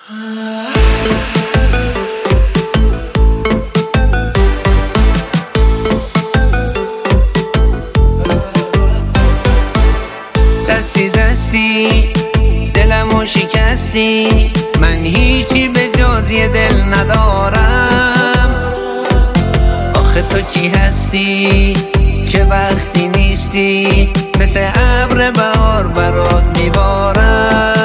دستی دستی دلمو شکستی، من هیچی به جز یه دل ندارم. آخه تو کی هستی که وقتی نیستی مثل ابر بهار برات میبارم.